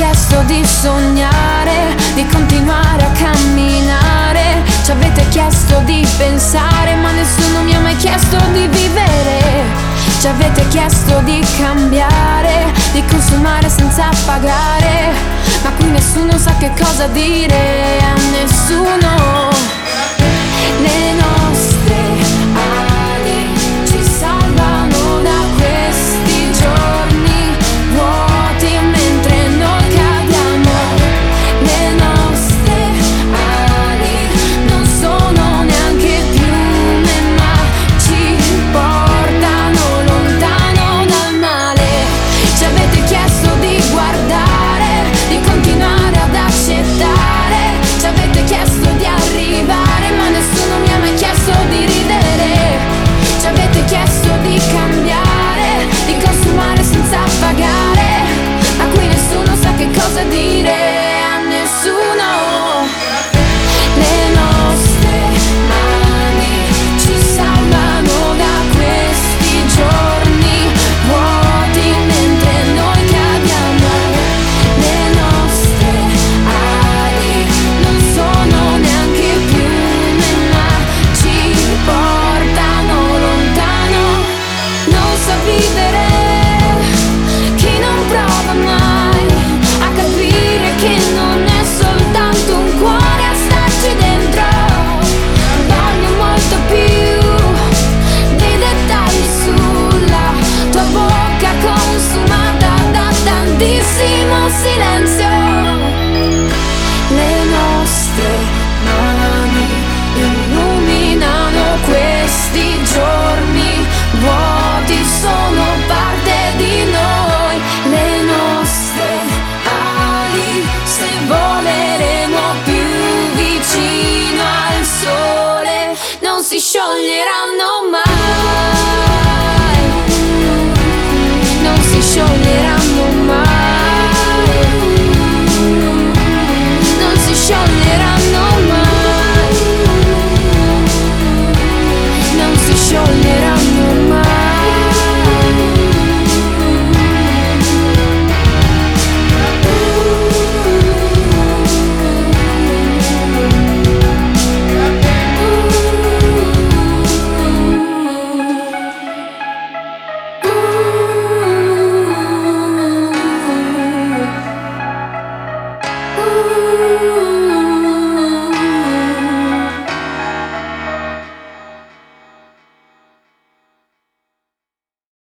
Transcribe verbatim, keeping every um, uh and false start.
chiesto di sognare, di continuare a camminare. Ci avete chiesto di pensare, ma nessuno mi ha mai chiesto di vivere. Ci avete chiesto di cambiare, di consumare senza pagare, ma qui nessuno sa che cosa dire a nessuno. Le notti